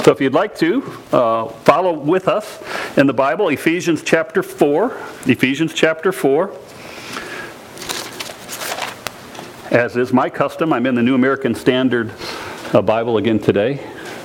So if you'd like to, follow with us in the Bible, Ephesians chapter 4. Ephesians chapter 4. As is my custom, I'm in the New American Standard Bible again today.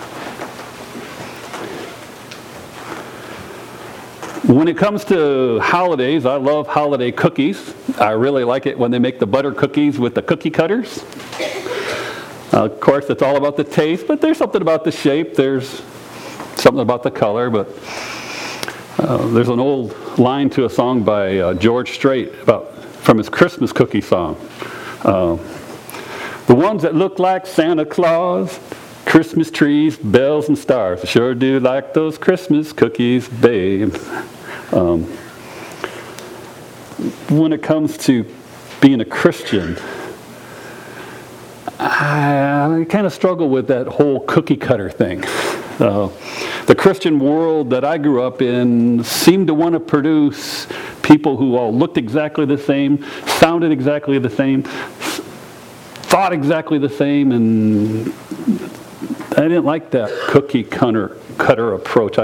When it comes to holidays, I love holiday cookies. I really like it when they make the butter cookies with the cookie cutters. Of course, it's all about the taste, but there's something about the shape. There's something about the color. But there's an old line to a song by George Strait from his Christmas cookie song. The ones that look like Santa Claus, Christmas trees, bells, and stars. I sure do like those Christmas cookies, babe. When it comes to being a Christian, I kind of struggle with that whole cookie cutter thing. The Christian world that I grew up in seemed to want to produce people who all looked exactly the same, sounded exactly the same, thought exactly the same, and I didn't like that cookie cutter approach.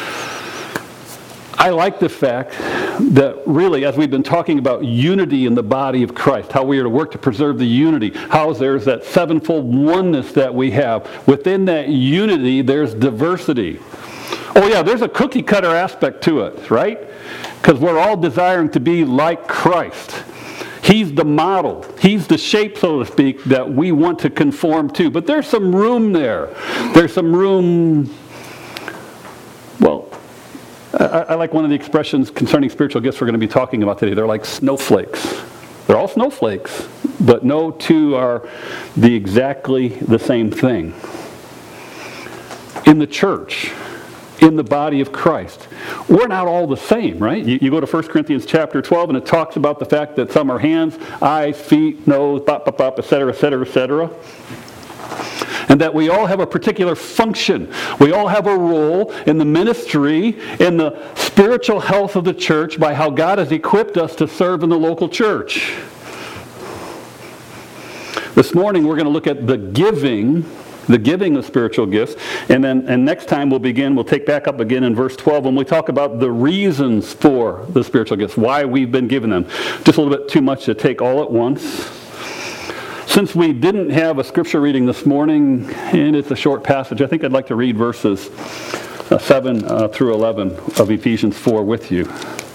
I like the fact that really, as we've been talking about unity in the body of Christ, how we are to work to preserve the unity, how there's that sevenfold oneness that we have. Within that unity, there's diversity. Oh yeah, there's a cookie cutter aspect to it, right? Because we're all desiring to be like Christ. He's the model. He's the shape, so to speak, that we want to conform to. But there's some room there. There's some room. Well, I like one of the expressions concerning spiritual gifts we're going to be talking about today. They're like snowflakes. They're all snowflakes, but no two are exactly the same thing. In the church, in the body of Christ, we're not all the same, right? You go to 1 Corinthians chapter 12, and it talks about the fact that some are hands, eyes, feet, nose, etc., etc., etc. And that we all have a particular function. We all have a role in the ministry, in the spiritual health of the church by how God has equipped us to serve in the local church. This morning we're going to look at the giving of spiritual gifts. And next time we'll take back up again in verse 12 when we talk about the reasons for the spiritual gifts, why we've been given them. Just a little bit too much to take all at once. Since we didn't have a scripture reading this morning, and it's a short passage, I think I'd like to read verses 7 through 11 of Ephesians 4 with you.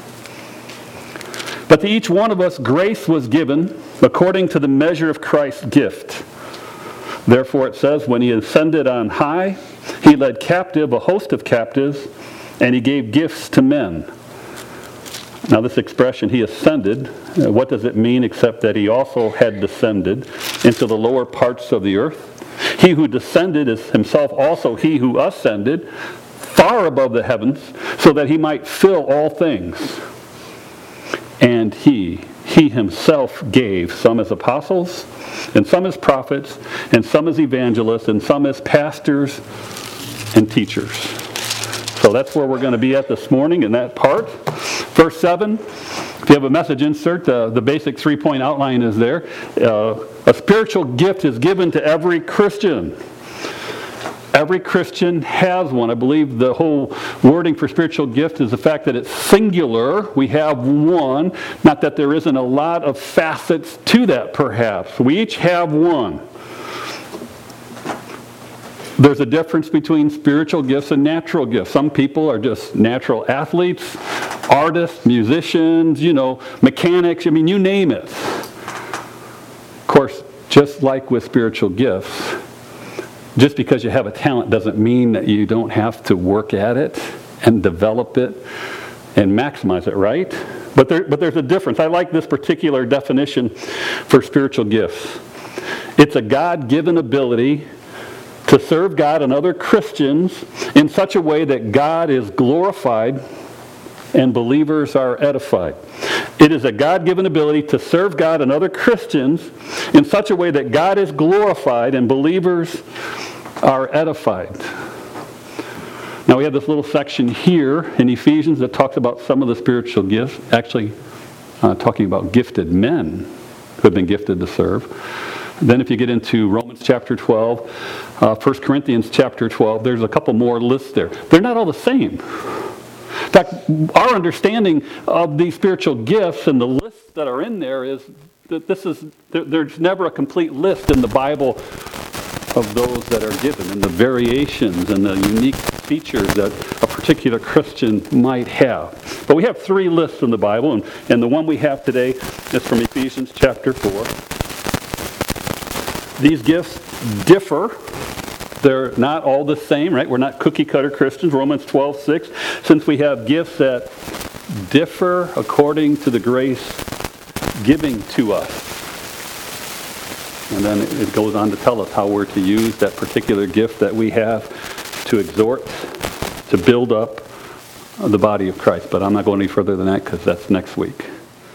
But to each one of us grace was given according to the measure of Christ's gift. Therefore it says, when he ascended on high, he led captive a host of captives, and he gave gifts to men. Now this expression, he ascended, what does it mean except that he also had descended into the lower parts of the earth? He who descended is himself also he who ascended far above the heavens, so that he might fill all things. And he himself gave some as apostles, and some as prophets, and some as evangelists, and some as pastors and teachers. So that's where we're going to be at this morning in that part. Verse 7, if you have a message insert, the basic 3-point outline is there. A spiritual gift is given to every Christian. Every Christian has one. I believe the whole wording for spiritual gift is the fact that it's singular. We have one. Not that there isn't a lot of facets to that, perhaps. We each have one. There's a difference between spiritual gifts and natural gifts. Some people are just natural athletes, artists, musicians, mechanics. You name it. Of course, just like with spiritual gifts, just because you have a talent doesn't mean that you don't have to work at it and develop it and maximize it, right? But there's a difference. I like this particular definition for spiritual gifts. It's a God-given ability to serve God and other Christians in such a way that God is glorified and believers are edified. It is a God-given ability to serve God and other Christians in such a way that God is glorified and believers are edified. Now we have this little section here in Ephesians that talks about some of the spiritual gifts, actually talking about gifted men who have been gifted to serve. Then if you get into Romans chapter 12, 1 Corinthians chapter 12, there's a couple more lists there. They're not all the same. In fact, our understanding of these spiritual gifts and the lists that are in there is that there's never a complete list in the Bible of those that are given, and the variations and the unique features that a particular Christian might have. But we have 3 lists in the Bible, and the one we have today is from Ephesians chapter 4. These gifts differ. They're not all the same, right? We're not cookie-cutter Christians. Romans 12:6. Since we have gifts that differ according to the grace giving to us. And then it goes on to tell us how we're to use that particular gift that we have to exhort, to build up the body of Christ. But I'm not going any further than that because that's next week.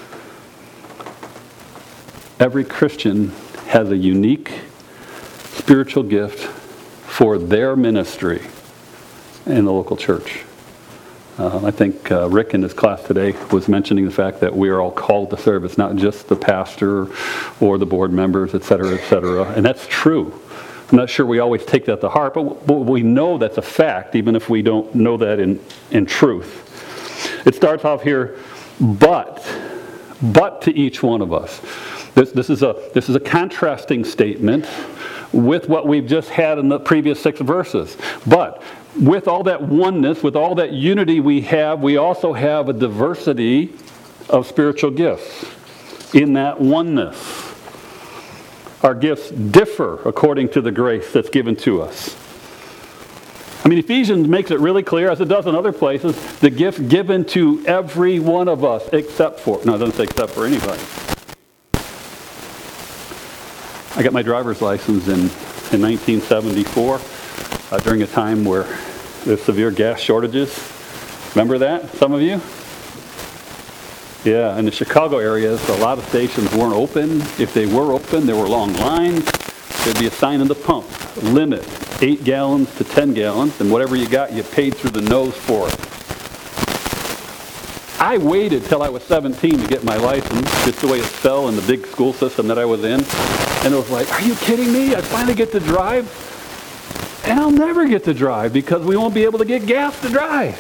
Every Christian has a unique spiritual gift for their ministry in the local church. I think Rick in his class today was mentioning the fact that we are all called to serve. It's not just the pastor or the board members, et cetera, and that's true. I'm not sure we always take that to heart, but we know that's a fact, even if we don't know that in truth. It starts off here, but to each one of us. This is a contrasting statement with what we've just had in the previous 6 verses. But with all that oneness, with all that unity we have, we also have a diversity of spiritual gifts in that oneness. Our gifts differ according to the grace that's given to us. I mean, Ephesians makes it really clear, as it does in other places, the gift given to every one of us except for, no, it doesn't say except for anybody. I got my driver's license in 1974 during a time where there's severe gas shortages. Remember that, some of you? Yeah, in the Chicago areas, a lot of stations weren't open. If they were open, there were long lines. There'd be a sign on the pump, limit, 8 gallons to 10 gallons, and whatever you got, you paid through the nose for it. I waited till I was 17 to get my license, just the way it fell in the big school system that I was in. And it was like, are you kidding me? I finally get to drive? And I'll never get to drive because we won't be able to get gas to drive.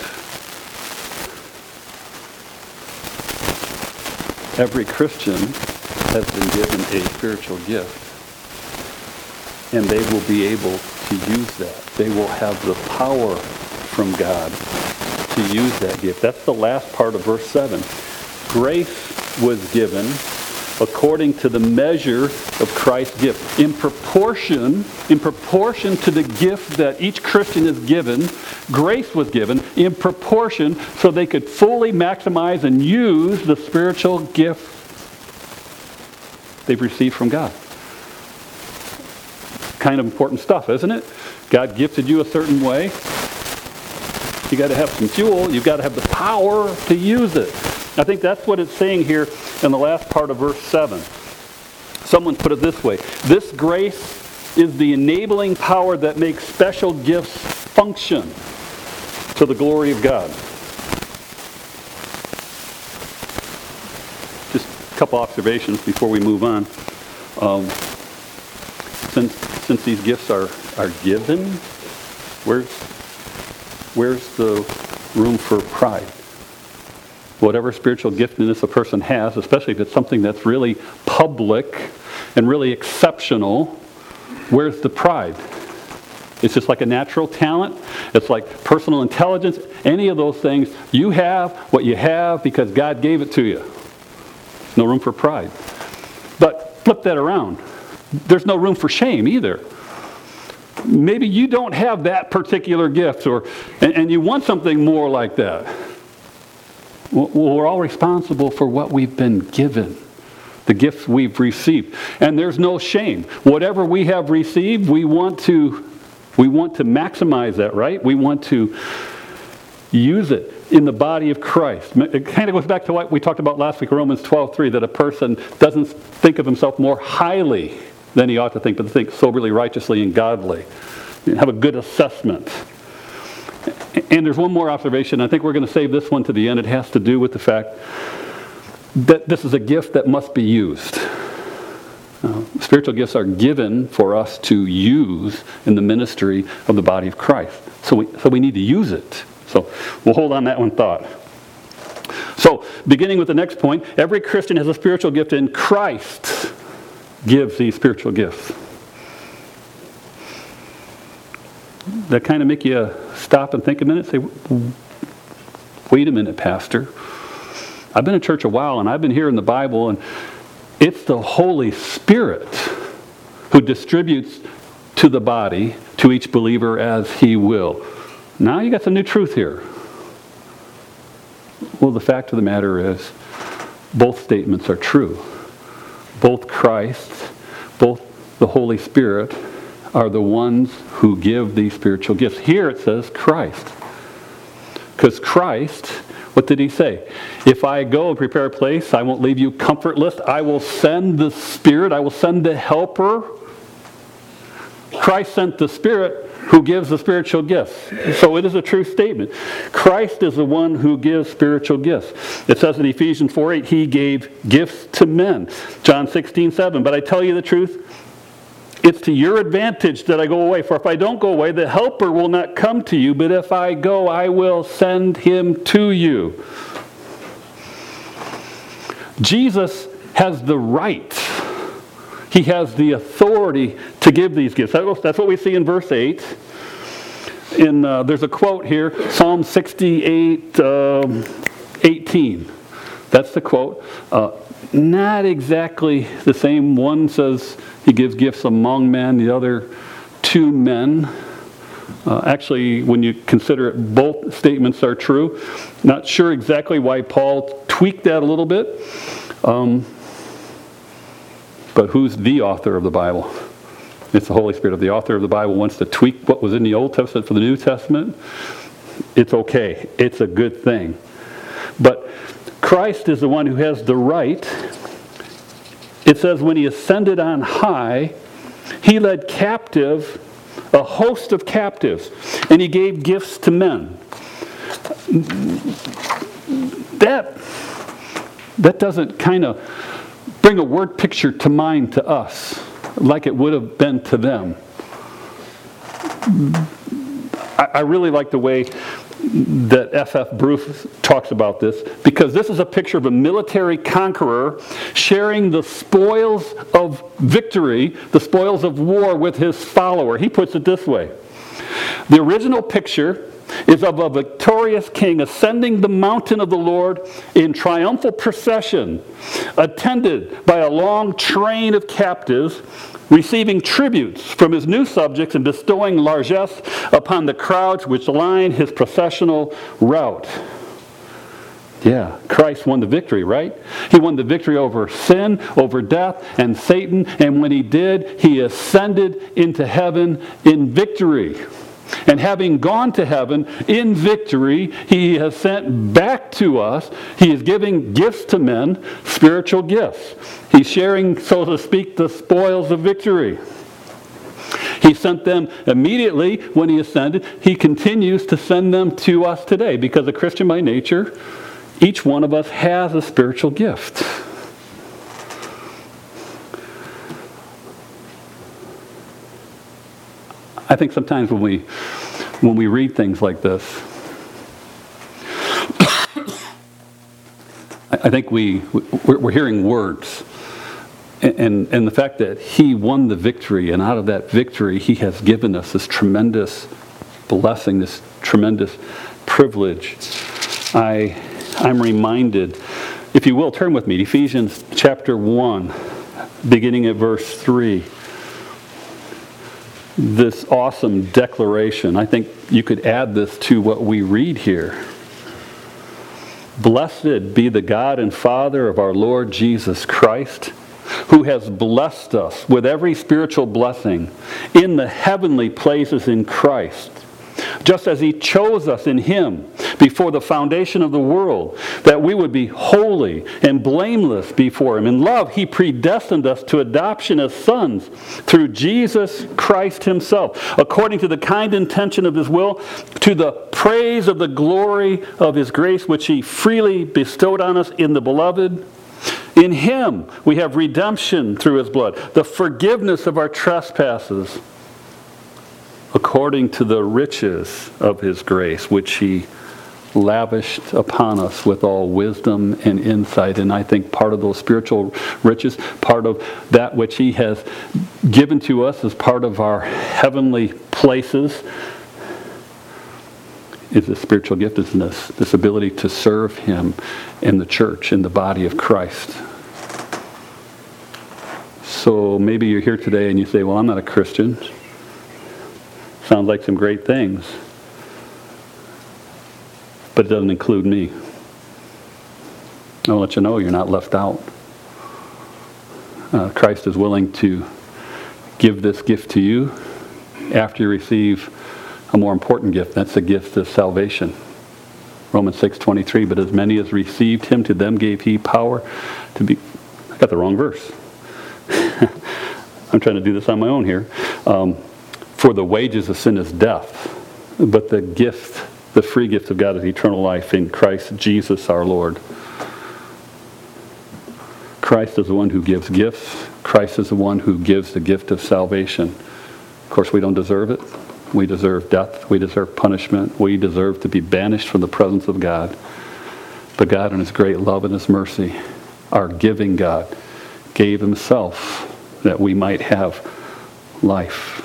Every Christian has been given a spiritual gift. And they will be able to use that. They will have the power from God to use that gift. That's the last part of verse 7. Grace was given according to the measure of Christ's gift. In proportion to the gift that each Christian is given, grace was given in proportion so they could fully maximize and use the spiritual gift they've received from God. Kind of important stuff, isn't it? God gifted you a certain way. You got to have some fuel. You've got to have the power to use it. I think that's what it's saying here in the last part of verse 7. Someone put it this way. This grace is the enabling power that makes special gifts function to the glory of God. Just a couple observations before we move on. Since these gifts are given, where's the room for pride? Whatever spiritual giftedness a person has, especially if it's something that's really public and really exceptional, where's the pride? It's just like a natural talent. It's like personal intelligence. Any of those things, you have what you have because God gave it to you. No room for pride. But flip that around. There's no room for shame either. Maybe you don't have that particular gift, and you want something more like that. Well, we're all responsible for what we've been given, the gifts we've received. And there's no shame. Whatever we have received, we want to maximize that, right? We want to use it in the body of Christ. It kind of goes back to what we talked about last week, Romans 12:3, that a person doesn't think of himself more highly than he ought to think, but to think soberly, righteously, and godly. Have a good assessment. And there's one more observation. I think we're going to save this one to the end. It has to do with the fact that this is a gift that must be used. Spiritual gifts are given for us to use in the ministry of the body of Christ. So we need to use it. So we'll hold on that one thought. So beginning with the next point, every Christian has a spiritual gift, and Christ gives these spiritual gifts. That kind of make you stop and think a minute, say, wait a minute, Pastor. I've been in church a while, and I've been hearing the Bible, and it's the Holy Spirit who distributes to the body, to each believer as He will. Now you got some new truth here. Well, the fact of the matter is, both statements are true. Both Christ, both the Holy Spirit are the ones who give these spiritual gifts. Here it says Christ. Because Christ, what did He say? If I go and prepare a place, I won't leave you comfortless. I will send the Spirit. I will send the Helper. Christ sent the Spirit who gives the spiritual gifts. So it is a true statement. Christ is the one who gives spiritual gifts. It says in Ephesians 4:8, He gave gifts to men. John 16:7, but I tell you the truth, it's to your advantage that I go away. For if I don't go away, the Helper will not come to you. But if I go, I will send Him to you. Jesus has the right. He has the authority to give these gifts. That's what we see in verse 8. There's a quote here, Psalm 68, 18. That's the quote. Not exactly the same. One says He gives gifts among men, the other to men. Actually, when you consider it, both statements are true. Not sure exactly why Paul tweaked that a little bit. But who's the author of the Bible? It's the Holy Spirit. If the author of the Bible wants to tweak what was in the Old Testament for the New Testament, it's okay. It's a good thing. But Christ is the one who has the right. It says when He ascended on high, He led captive a host of captives, and He gave gifts to men. That doesn't kind of bring a word picture to mind to us like it would have been to them. I really like the way that F.F. Bruce talks about this, because this is a picture of a military conqueror sharing the spoils of victory, the spoils of war with his follower. He puts it this way. The original picture is of a victorious king ascending the mountain of the Lord in triumphal procession, attended by a long train of captives, receiving tributes from his new subjects and bestowing largesse upon the crowds which line his processional route. Yeah, Christ won the victory, right? He won the victory over sin, over death, and Satan, and when He did, He ascended into heaven in victory. And having gone to heaven in victory, He has sent back to us. He is giving gifts to men, spiritual gifts. He's sharing, so to speak, the spoils of victory. He sent them immediately when He ascended. He continues to send them to us today, because a Christian by nature, each one of us has a spiritual gift. I think sometimes when we read things like this, I think we're hearing words, and the fact that He won the victory, and out of that victory He has given us this tremendous blessing, this tremendous privilege. I'm reminded, if you will, turn with me to Ephesians chapter 1, beginning at verse 3. This awesome declaration. I think you could add this to what we read here. Blessed be the God and Father of our Lord Jesus Christ, who has blessed us with every spiritual blessing in the heavenly places in Christ, just as He chose us in Him before the foundation of the world, that we would be holy and blameless before Him. In love, He predestined us to adoption as sons through Jesus Christ Himself, according to the kind intention of His will, to the praise of the glory of His grace, which He freely bestowed on us in the Beloved. In him we have redemption through his blood, the forgiveness of our trespasses, according to the riches of his grace, which he lavished upon us with all wisdom and insight. And I think part of those spiritual riches, part of that which he has given to us as part of our heavenly places, is the spiritual giftedness, this ability to serve him in the church, in the body of Christ. So maybe you're here today and you say, well, I'm not a Christian. Sounds like some great things. But it doesn't include me. I'll let you know you're not left out. Christ is willing to give this gift to you after you receive a more important gift. That's the gift of salvation. Romans 6:23, but as many as received him, to them gave he power to be... I got the wrong verse. I'm trying to do this on my own here. For the wages of sin is death, but the gift, the free gift of God is eternal life in Christ Jesus our Lord. Christ is the one who gives gifts. Christ is the one who gives the gift of salvation. Of course, we don't deserve it. We deserve death. We deserve punishment. We deserve to be banished from the presence of God. But God, in his great love and his mercy, our giving God, gave himself that we might have life.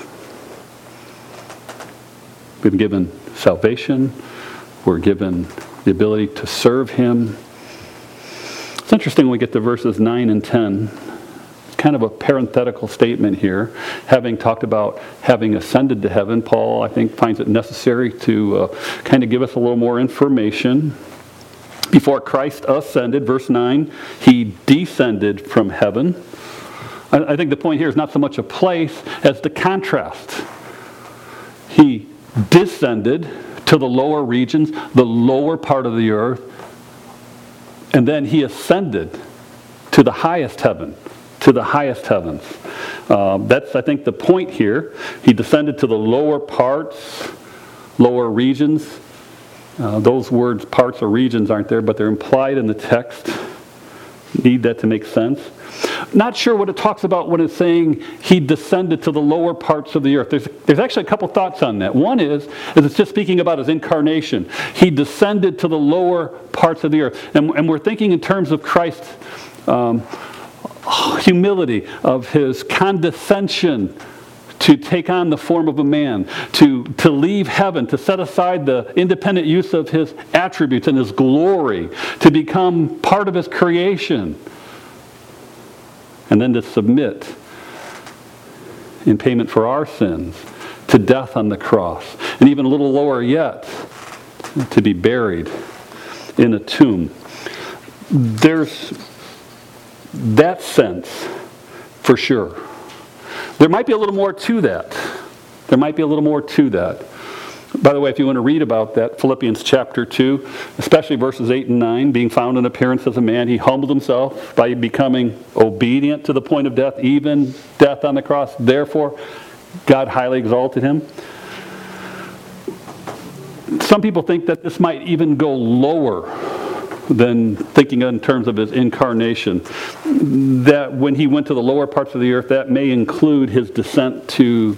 We've been given salvation. We're given the ability to serve him. It's interesting when we get to verses 9 and 10. It's kind of a parenthetical statement here. Having talked about having ascended to heaven, Paul, I think, finds it necessary to kind of give us a little more information. Before Christ ascended, verse 9, he descended from heaven. I think the point here is not so much a place as the contrast. He descended to the lower regions, the lower part of the earth, and then he ascended to the highest heaven, to the highest heavens. That's, I think, the point here. He descended to the lower parts, lower regions. Those words, parts or regions, aren't there, but they're implied in the text. Need that to make sense. Not sure what it talks about when it's saying he descended to the lower parts of the earth. There's actually a couple thoughts on that. One is it's just speaking about his incarnation. He descended to the lower parts of the earth. And we're thinking in terms of Christ's humility, of his condescension to take on the form of a man, to leave heaven, to set aside the independent use of his attributes and his glory, to become part of his creation, and then to submit in payment for our sins to death on the cross. And even a little lower yet, to be buried in a tomb. There's that sense for sure. There might be a little more to that. There might be a little more to that. By the way, if you want to read about that, Philippians chapter 2, especially verses 8 and 9, being found in appearance as a man, he humbled himself by becoming obedient to the point of death, even death on the cross. Therefore, God highly exalted him. Some people think that this might even go lower than thinking in terms of his incarnation. That when he went to the lower parts of the earth, that may include his descent to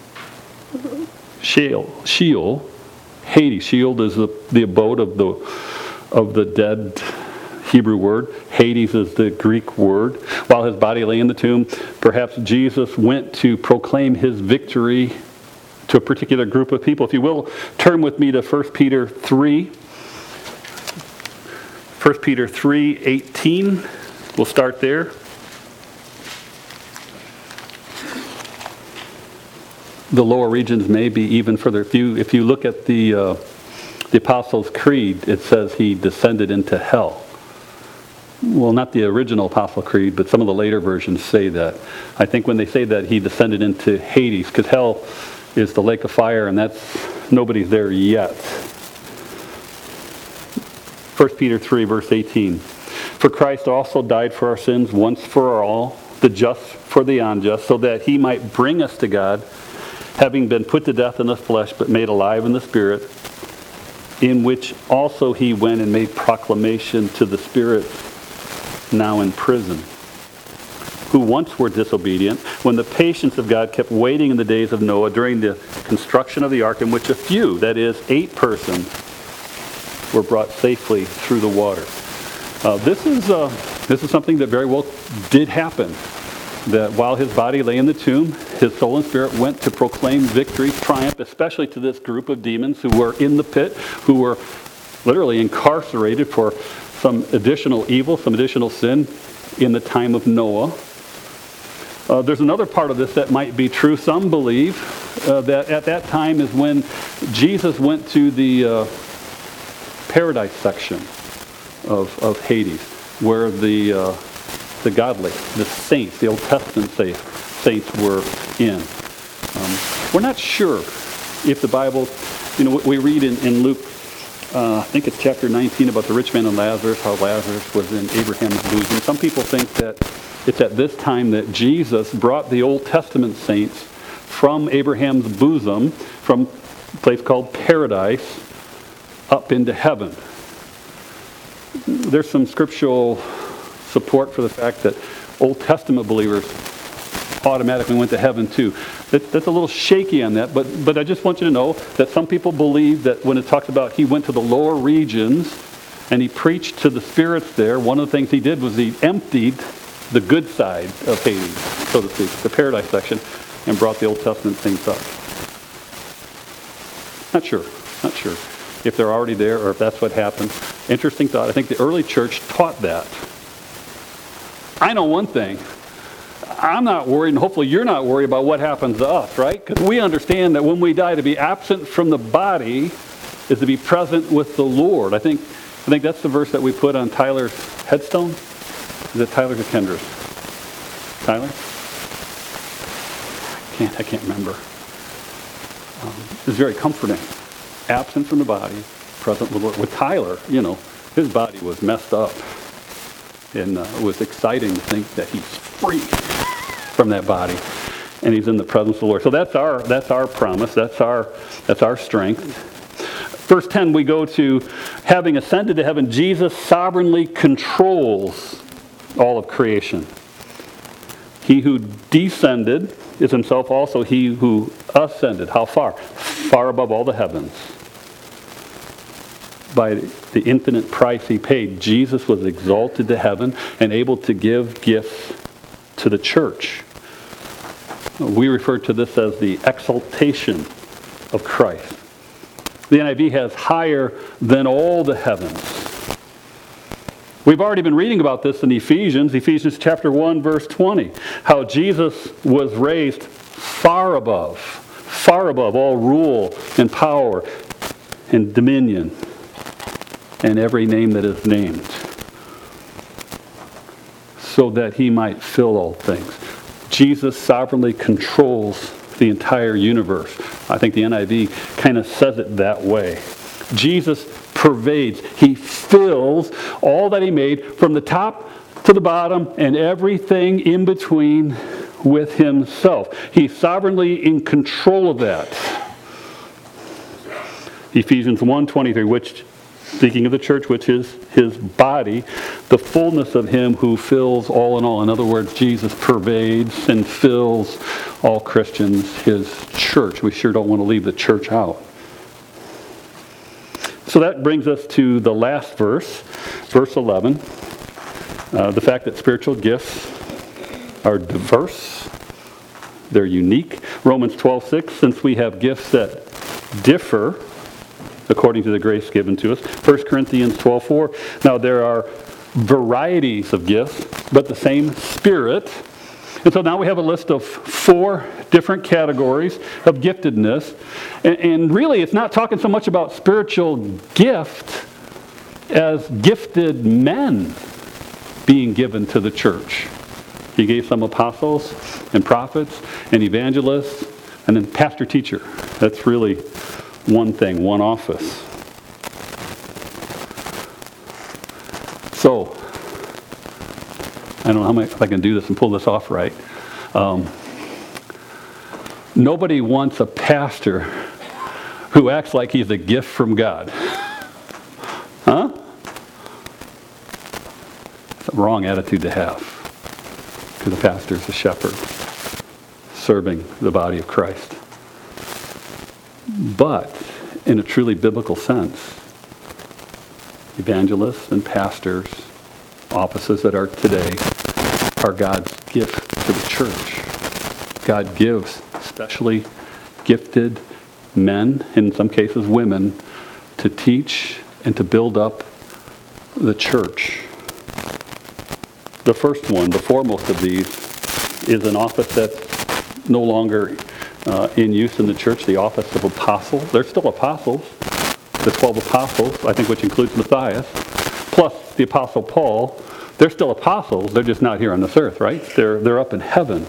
Sheol, Hades. Sheol is the abode of the dead Hebrew word. Hades is the Greek word. While his body lay in the tomb, perhaps Jesus went to proclaim his victory to a particular group of people. If you will, turn with me to 1 Peter 3. 1 Peter 3:18. We'll start there. The lower regions may be even further. If you look at the Apostles' Creed, it says he descended into hell. Well, not the original Apostle Creed, but some of the later versions say that. I think when they say that, he descended into Hades, because hell is the lake of fire, and nobody's there yet. 1 Peter 3, verse 18. For Christ also died for our sins once for all, the just for the unjust, so that he might bring us to God, having been put to death in the flesh, but made alive in the Spirit, in which also he went and made proclamation to the spirits now in prison, who once were disobedient, when the patience of God kept waiting in the days of Noah during the construction of the ark, in which a few, that is, 8 persons, were brought safely through the water. This is something that very well did happen. That while his body lay in the tomb, his soul and spirit went to proclaim victory, triumph, especially to this group of demons who were in the pit, who were literally incarcerated for some additional evil, some additional sin in the time of Noah. There's another part of this that might be true. Some believe that at that time is when Jesus went to the paradise section of Hades, where the godly, the saints, the Old Testament saints were in. We're not sure if the Bible, we read in Luke, I think it's chapter 19, about the rich man and Lazarus, how Lazarus was in Abraham's bosom. Some people think that it's at this time that Jesus brought the Old Testament saints from Abraham's bosom, from a place called paradise, up into heaven. There's some scriptural support for the fact that Old Testament believers automatically went to heaven too. That's a little shaky on that, but I just want you to know that some people believe that when it talks about he went to the lower regions and he preached to the spirits there, one of the things he did was he emptied the good side of Hades, so to speak, the paradise section, and brought the Old Testament saints up. Not sure if they're already there or if that's what happened. Interesting thought. I think the early church taught that. I know one thing. I'm not worried, and hopefully you're not worried about what happens to us, right? Because we understand that when we die, to be absent from the body is to be present with the Lord. I think that's the verse that we put on Tyler's headstone. Is it Tyler's or Kendra's? Tyler? I can't remember. It's very comforting. Absent from the body, present with the Lord. With Tyler, his body was messed up. And it was exciting to think that he's free from that body. And he's in the presence of the Lord. So that's our promise. That's our strength. Verse 10, we go to, having ascended to heaven, Jesus sovereignly controls all of creation. He who descended is himself also he who ascended. How far? Far above all the heavens. By the infinite price he paid, Jesus was exalted to heaven and able to give gifts to the church. We refer to this as the exaltation of Christ. The NIV has higher than all the heavens. We've already been reading about this in Ephesians chapter 1, verse 20, how Jesus was raised far above all rule and power and dominion and every name that is named, so that he might fill all things. Jesus sovereignly controls the entire universe. I think the NIV kind of says it that way. Jesus pervades. He fills all that he made from the top to the bottom and everything in between with himself. He's sovereignly in control of that. Ephesians 1:23, which, speaking of the church, which is his body, the fullness of him who fills all in all. In other words, Jesus pervades and fills all Christians, his church. We sure don't want to leave the church out. So that brings us to the last verse, verse 11. The fact that spiritual gifts are diverse. They're unique. Romans 12:6, since we have gifts that differ according to the grace given to us. 1 Corinthians 12:4, now there are varieties of gifts, but the same Spirit. And so now we have a list of 4 different categories of giftedness. And really, it's not talking so much about spiritual gift as gifted men being given to the church. He gave some apostles and prophets and evangelists and then pastor-teacher. That's really one thing, one office. So, I don't know if I can do this and pull this off right. Nobody wants a pastor who acts like he's a gift from God. Huh? wrong attitude to have, because the pastor is the shepherd serving the body of Christ. But in a truly biblical sense, evangelists and pastors, offices that are today, are God's gift to the church. God gives specially gifted men, in some cases women, to teach and to build up the church. The first one, the foremost of these, is an office that's no longer in use in the church, the office of apostle. They're still apostles, the 12 apostles, I think, which includes Matthias, plus the apostle Paul. They're still apostles, they're just not here on this earth, right? They're up in heaven.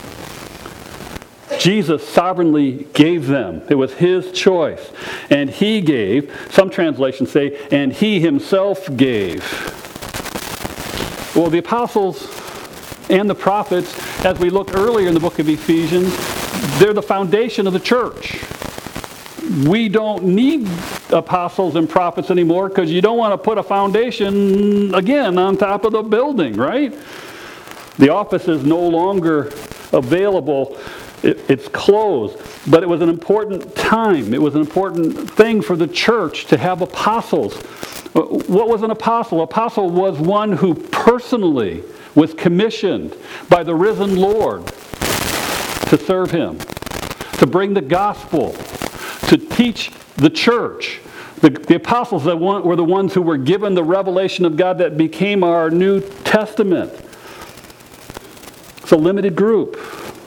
Jesus sovereignly gave them. It was his choice. And he gave, some translations say, and he himself gave. Well, the apostles and the prophets, as we look earlier in the book of Ephesians, they're the foundation of the church. We don't need apostles and prophets anymore because you don't want to put a foundation, again, on top of the building, right? The office is no longer available. It's closed. But it was an important time. It was an important thing for the church to have apostles. What was an apostle? Apostle was one who personally was commissioned by the risen Lord to serve him, to bring the gospel, to teach the church. The apostles that were the ones who were given the revelation of God that became our New Testament. It's a limited group.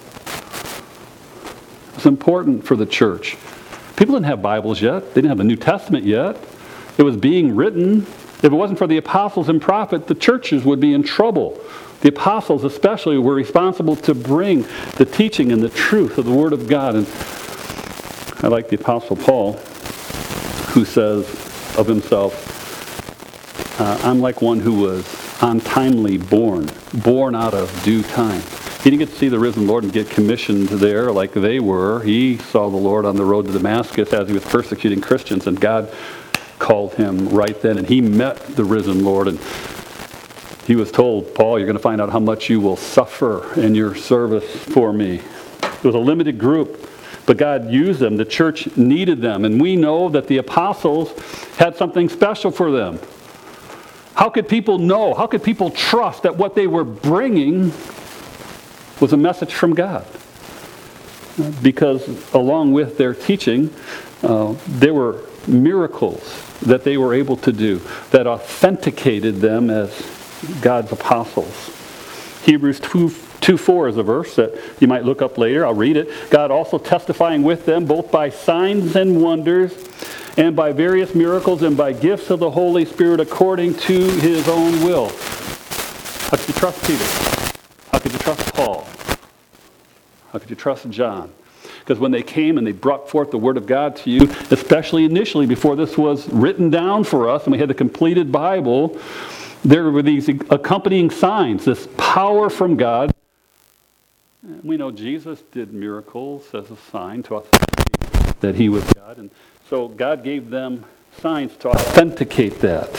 It's important for the church. People didn't have Bibles yet. They didn't have the New Testament yet. It was being written. If it wasn't for the apostles and prophets, the churches would be in trouble. The apostles especially were responsible to bring the teaching and the truth of the Word of God. And I like the Apostle Paul, who says of himself, I'm like one who was untimely born out of due time. He didn't get to see the risen Lord and get commissioned there like they were. He saw the Lord on the road to Damascus as he was persecuting Christians, and God called him right then, and he met the risen Lord, and he was told, Paul, you're going to find out how much you will suffer in your service for me. It was a limited group, but God used them. The church needed them, and we know that the apostles had something special for them. How could people know? How could people trust that what they were bringing was a message from God? Because along with their teaching, there were miracles that they were able to do that authenticated them as God's apostles. Hebrews 2:4 is a verse that you might look up later. I'll read it. God also testifying with them both by signs and wonders and by various miracles and by gifts of the Holy Spirit according to his own will. How could you trust Peter? How could you trust Paul? How could you trust John? Because when they came and they brought forth the Word of God to you, especially initially before this was written down for us and we had the completed Bible, there were these accompanying signs, this power from God. We know Jesus did miracles as a sign to authenticate that he was God. And so God gave them signs to authenticate that.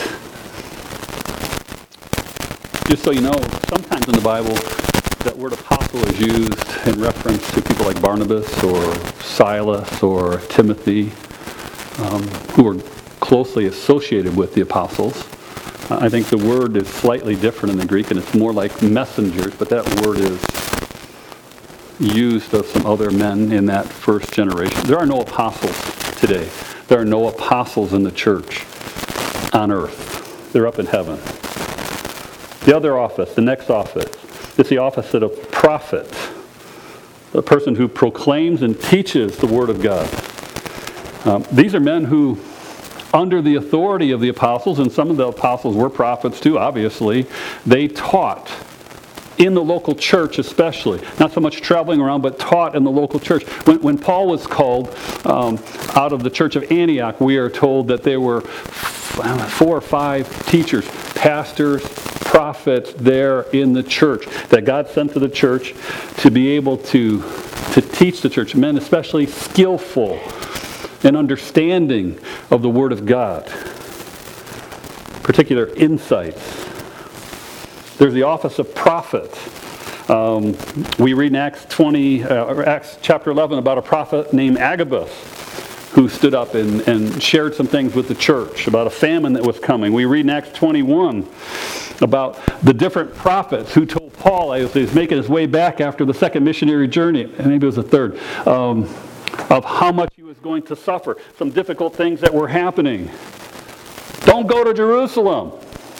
Just so you know, sometimes in the Bible, that word apostle is used in reference to people like Barnabas or Silas or Timothy, who were closely associated with the apostles. I think the word is slightly different in the Greek, and it's more like messengers, but that word is used of some other men in that first generation. There are no apostles today. There are no apostles in the church on earth. They're up in heaven. The other office, the next office, is the office of a prophet, a person who proclaims and teaches the Word of God. These are men who, under the authority of the apostles, and some of the apostles were prophets too, obviously, they taught in the local church especially. Not so much traveling around, but taught in the local church. When Paul was called out of the church of Antioch, we are told that there were 4 or 5 teachers, pastors, prophets there in the church that God sent to the church to be able to teach the church. Men especially skillful in understanding of the Word of God. Particular insights. There's the office of prophet. We read in Acts chapter 11 about a prophet named Agabus, who stood up and shared some things with the church about a famine that was coming. We read in Acts 21 about the different prophets who told Paul, as he was making his way back after the second missionary journey, maybe it was the third, of how much he was going to suffer, some difficult things that were happening. Don't go to Jerusalem.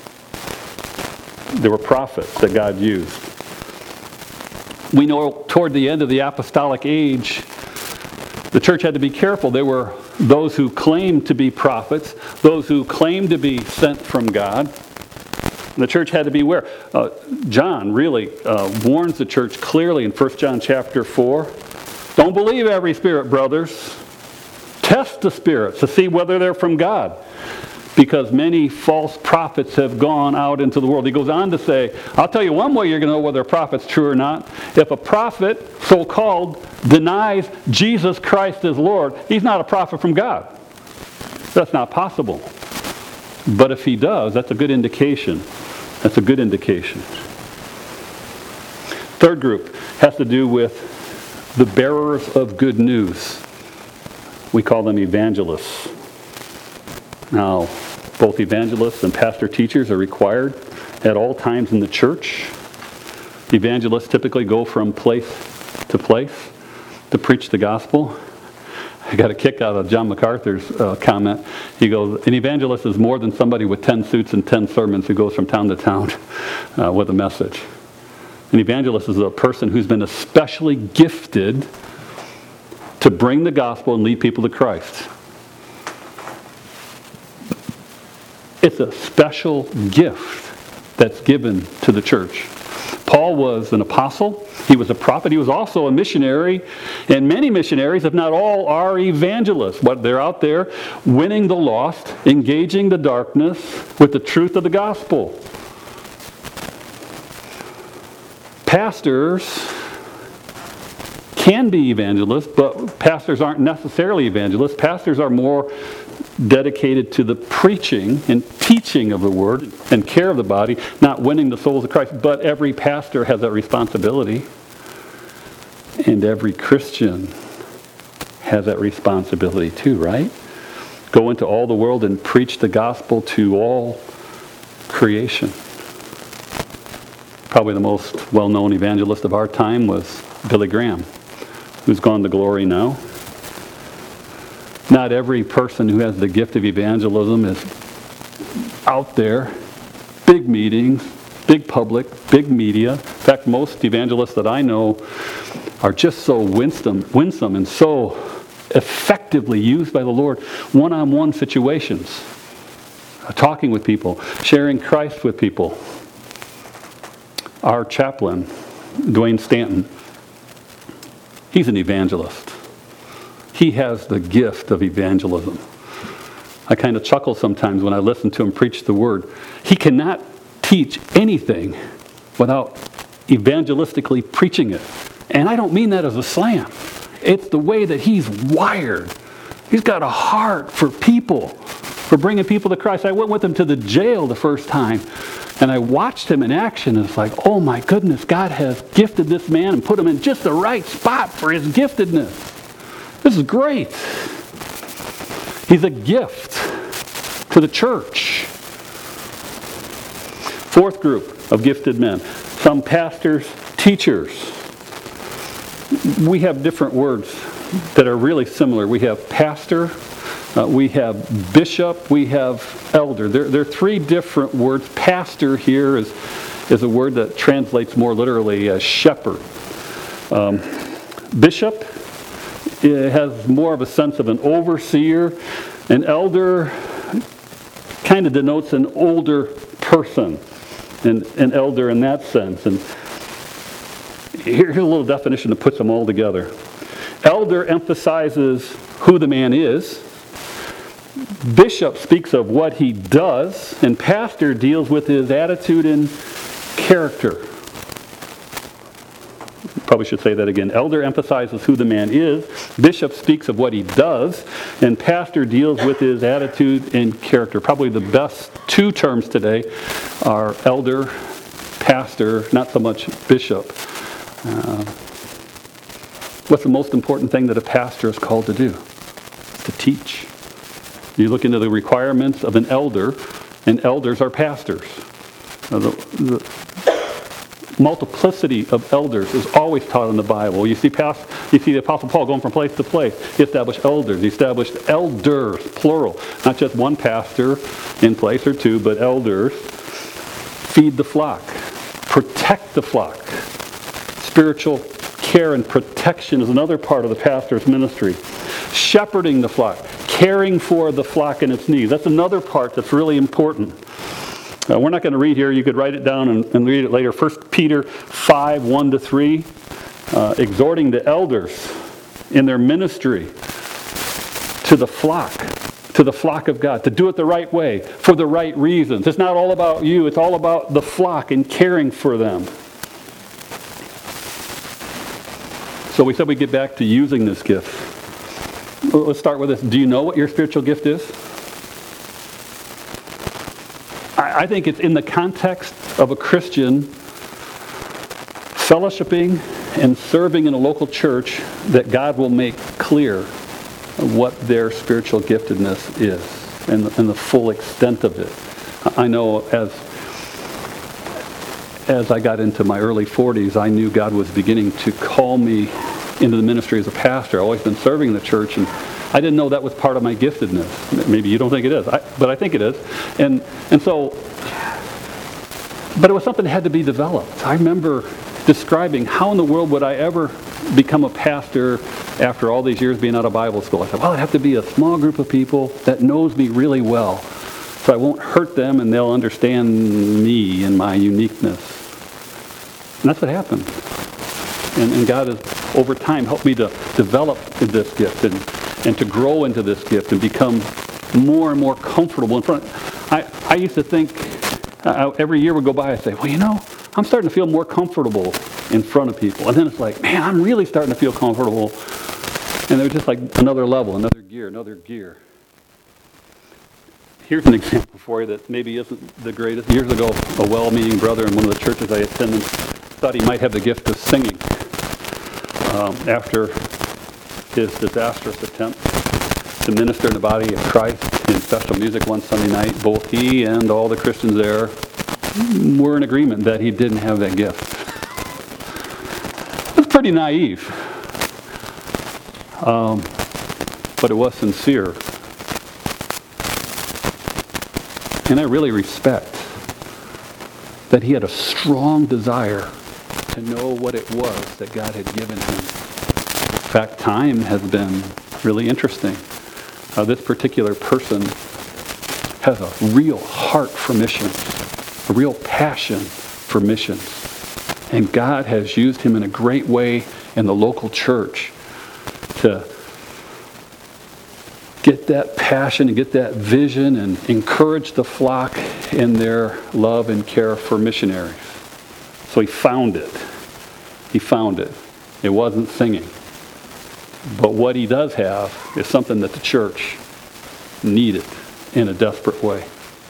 There were prophets that God used. We know toward the end of the apostolic age, the church had to be careful. There were those who claimed to be prophets, those who claimed to be sent from God. The church had to beware. John really warns the church clearly in 1 John chapter 4. Don't believe every spirit, brothers. Test the spirits to see whether they're from God, because many false prophets have gone out into the world. He goes on to say, I'll tell you one way you're going to know whether a prophet's true or not. If a prophet, so-called, denies Jesus Christ as Lord, he's not a prophet from God. That's not possible. But if he does, that's a good indication. That's a good indication. Third group has to do with the bearers of good news. We call them evangelists. Now, both evangelists and pastor teachers are required at all times in the church. Evangelists typically go from place to place to preach the gospel. I got a kick out of John MacArthur's comment. He goes, an evangelist is more than somebody with 10 suits and 10 sermons who goes from town to town with a message. An evangelist is a person who's been especially gifted to bring the gospel and lead people to Christ. It's a special gift that's given to the church. Paul was an apostle. He was a prophet. He was also a missionary. And many missionaries, if not all, are evangelists. But they're out there winning the lost, engaging the darkness with the truth of the gospel. Pastors can be evangelists, but pastors aren't necessarily evangelists. Pastors are more dedicated to the preaching and teaching of the word and care of the body, not winning the souls of Christ. But every pastor has that responsibility. And every Christian has that responsibility too, right? Go into all the world and preach the gospel to all creation. Probably the most well-known evangelist of our time was Billy Graham, who's gone to glory now. Not every person who has the gift of evangelism is out there, big meetings, big public, big media. In fact, most evangelists that I know are just so winsome and so effectively used by the Lord, one-on-one situations, talking with people, sharing Christ with people. Our chaplain, Dwayne Stanton, he's an evangelist. He has the gift of evangelism. I kind of chuckle sometimes when I listen to him preach the word. He cannot teach anything without evangelistically preaching it. And I don't mean that as a slam. It's the way that he's wired. He's got a heart for people, for bringing people to Christ. I went with him to the jail the first time, and I watched him in action, and it's like, oh my goodness, God has gifted this man and put him in just the right spot for his giftedness. This is great. He's a gift to the church. Fourth group of gifted men. Some pastors, teachers. We have different words that are really similar. We have pastor, we have bishop, we have elder. There are three different words. Pastor here is a word that translates more literally as shepherd. Bishop, it has more of a sense of an overseer. An elder kind of denotes an older person, an elder in that sense. And here's a little definition that puts them all together. Elder emphasizes who the man is. Bishop speaks of what he does. And pastor deals with his attitude and character. Probably should say that again. Elder emphasizes who the man is. Bishop speaks of what he does. And pastor deals with his attitude and character. Probably the best two terms today are elder, pastor, not so much bishop. What's the most important thing that a pastor is called to do? It's to teach. You look into the requirements of an elder, and elders are pastors. The multiplicity of elders is always taught in the Bible. You see the Apostle Paul going from place to place. He established elders. He established elders, plural. Not just one pastor in place or two, but elders. Feed the flock. Protect the flock. Spiritual care and protection is another part of the pastor's ministry. Shepherding the flock. Caring for the flock and its needs. That's another part that's really important. We're not going to read here. You could write it down and read it later. 1 Peter 5, 1-3, exhorting the elders in their ministry to the flock of God, to do it the right way, for the right reasons. It's not all about you. It's all about the flock and caring for them. So we said we'd get back to using this gift. Let's start with this. Do you know what your spiritual gift is? I think it's in the context of a Christian fellowshipping and serving in a local church that God will make clear what their spiritual giftedness is and the full extent of it. I know as I got into my early 40s, I knew God was beginning to call me into the ministry as a pastor. I've always been serving in the church, and I didn't know that was part of my giftedness. Maybe you don't think it is, but I think it is. And so, but it was something that had to be developed. I remember describing how in the world would I ever become a pastor after all these years being out of Bible school. I thought, well, it'd have to be a small group of people that knows me really well, so I won't hurt them and they'll understand me and my uniqueness. And that's what happened. And God has, over time, helped me to develop this gift and to grow into this gift and become more and more comfortable in front. I used to think, every year would go by, I'd say, well, I'm starting to feel more comfortable in front of people. And then it's like, man, I'm really starting to feel comfortable. And it was just like another level, another gear. Here's an example for you that maybe isn't the greatest. Years ago, a well-meaning brother in one of the churches I attended thought he might have the gift of singing. After his disastrous attempt to minister in the body of Christ in special music one Sunday night, both he and all the Christians there were in agreement that he didn't have that gift. It was pretty naive. But it was sincere. And I really respect that he had a strong desire to know what it was that God had given him. In fact, time has been really interesting. This particular person has a real heart for missions, a real passion for missions. And God has used him in a great way in the local church to get that passion and get that vision and encourage the flock in their love and care for missionaries. So he found it. It wasn't singing. But what he does have is something that the church needed in a desperate way.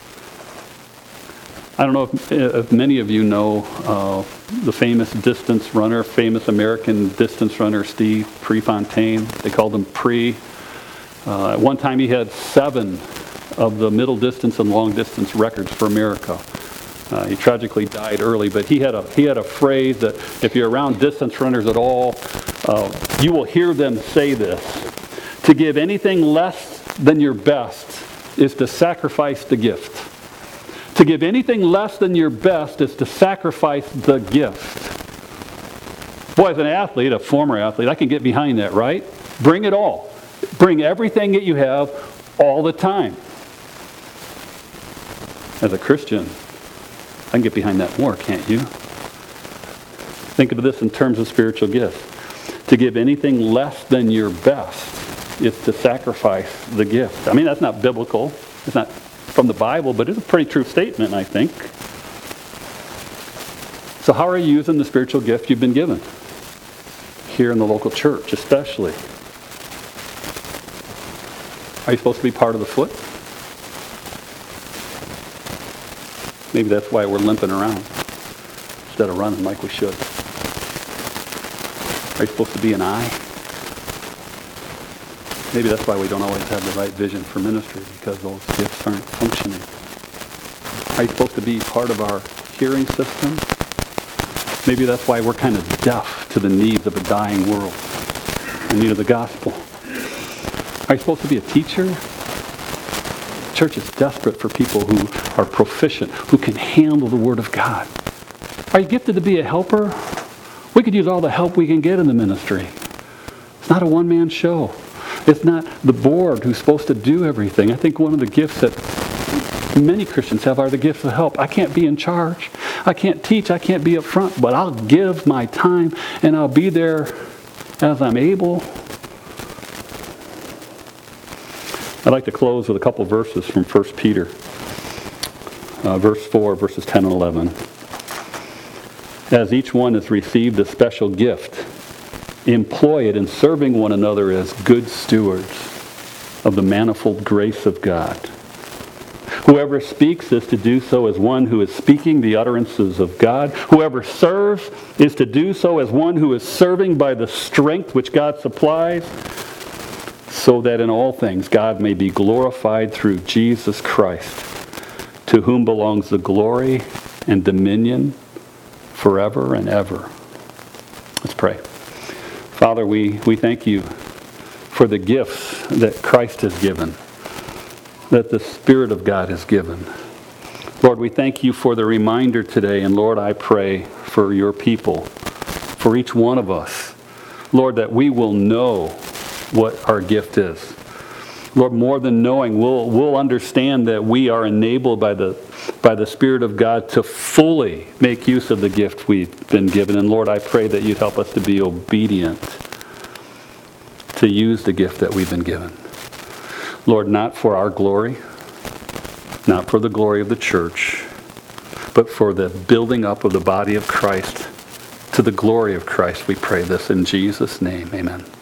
I don't know if many of you know the famous American distance runner, Steve Prefontaine. They called him Pre. At one time he had 7 of the middle distance and long distance records for America. He tragically died early, but he had a phrase that if you're around distance runners at all, you will hear them say this: to give anything less than your best is to sacrifice the gift. To give anything less than your best is to sacrifice the gift. Boy, as an athlete, a former athlete, I can get behind that, right? Bring it all. Bring everything that you have all the time. As a Christian, I can get behind that more, can't you? Think of this in terms of spiritual gifts. To give anything less than your best is to sacrifice the gift. I mean, that's not biblical. It's not from the Bible, but it's a pretty true statement, I think. So how are you using the spiritual gift you've been given? Here in the local church, especially. Are you supposed to be part of the foot? Maybe that's why we're limping around. instead of running like we should? Are you supposed to be an eye? Maybe that's why we don't always have the right vision for ministry, because those gifts aren't functioning. Are you supposed to be part of our hearing system? Maybe that's why we're kind of deaf to the needs of a dying world, in need of the gospel. Are you supposed to be a teacher? The church is desperate for people who are proficient, who can handle the Word of God. Are you gifted to be a helper? We could use all the help we can get in the ministry. It's not a one-man show. It's not the board who's supposed to do everything. I think one of the gifts that many Christians have are the gifts of help. I can't be in charge. I can't teach. I can't be up front, but I'll give my time and I'll be there as I'm able. I'd like to close with a couple verses from 1 Peter, verse 4, verses 10 and 11. As each one has received a special gift, employ it in serving one another as good stewards of the manifold grace of God. Whoever speaks is to do so as one who is speaking the utterances of God. Whoever serves is to do so as one who is serving by the strength which God supplies, so that in all things God may be glorified through Jesus Christ, to whom belongs the glory and dominion forever and ever. Let's pray. Father, we thank you for the gifts that Christ has given, that the Spirit of God has given. Lord, we thank you for the reminder today, and Lord, I pray for your people, for each one of us, Lord, that we will know what our gift is. Lord, more than knowing, we'll understand that we are enabled by the Spirit of God to fully make use of the gift we've been given. And Lord, I pray that you'd help us to be obedient to use the gift that we've been given. Lord, not for our glory, not for the glory of the church, but for the building up of the body of Christ to the glory of Christ. We pray this in Jesus' name. Amen.